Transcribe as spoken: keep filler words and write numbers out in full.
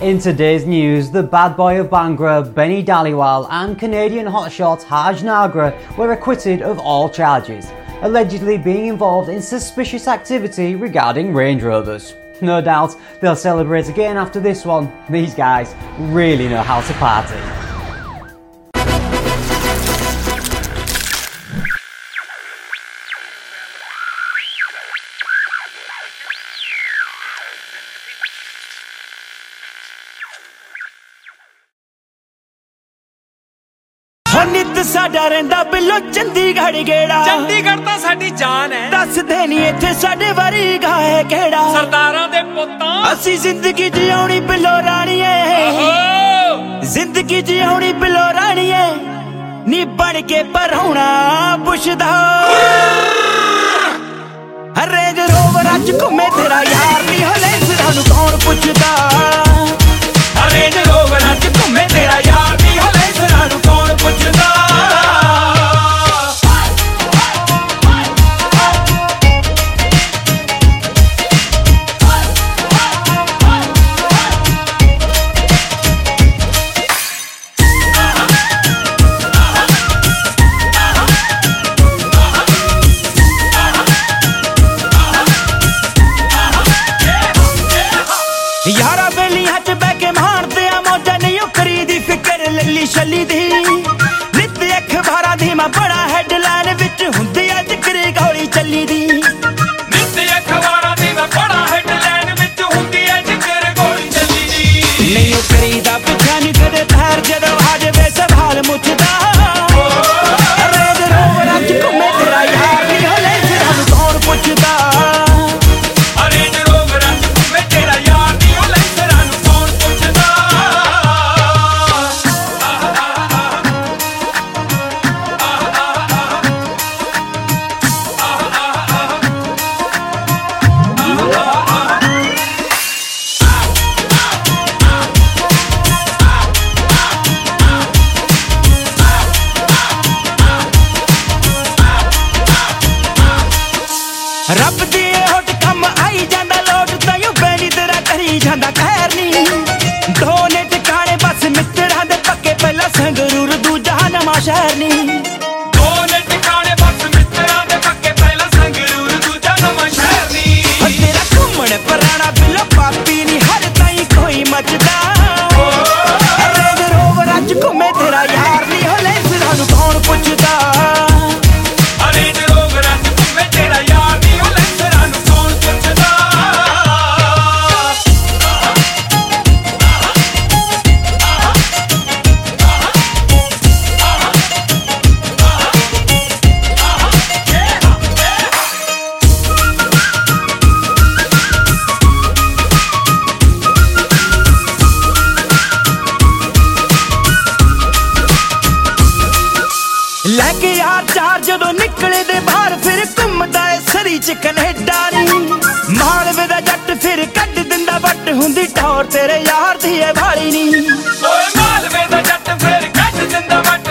In today's news, the bad boy of Bhangra, Benny Dhaliwal, and Canadian hotshot Haj Nagra were acquitted of all charges, allegedly being involved in suspicious activity regarding Range Rovers. No doubt they'll celebrate again after this one. These guys really know how to party. नित साडा रहिंदा बिल्लो चंडीगढ़ गेड़ा चंडीगढ़ तां साडी जान है दस दे नी इत्थे साडे वारी गाए केड़ा सरदारां दे पुत्तां असी जिंदगी जिउणी बिल्लो राणीए जिंदगी जिउणी बिल्लो राणीए नी बन के परौणा पुछदा रेंज रोवर अज घुमे तेरा यार नी हले सानू कौन पुछदा रेंज रोवर अज घुमे तेरा यार नी हले सानू कौन पुछदा यारा बेलियां च बह के मारदे आ मौजा नहीं करी दी फिकर लल्ली छली दी नित अखबारां दी मैं बड़ा हैडलाइन विच हुंदी अ जिक्र गौली चली दी नित अखबारां दी मैं बड़ा हैडलाइन विच हुंदी अ जिक्र गौली चली दी नहीं करी दा पिछा नहीं कदे ठहर जदों आ जावे सवाल मुझदा रेंज रोवर अज घुमे तेरा यार नी हले सानू कौन पुछदा रब दी होट कम आई जांदा लोट तायूं बैनी तेरा करी जांदा खैर नी दो ने ठिकाने बस मित्तरां दे पक्के पहला संगरूर दूजा नवां शहर नी दो ने ठिकाने बस मित्तरां दे पक्के पहला संगरूर दूजा नवां शहर नी तेरा घुमण पराना बिल्लो पापी नी हर ताईं कोई मचदा रेंज रोवर अज घुमे तेरा यार नी हले सानू कौन पुछदा लैके यार चार जदों निकले दे बाहर फिर घुमदा ए सरी च कनेडा नी मालवे दा जट फिर कट दिंदा वट हुंदी टौर तेरे यार दी ए भाली नी ओए मालवे दा जट फिर कट दिंदा वट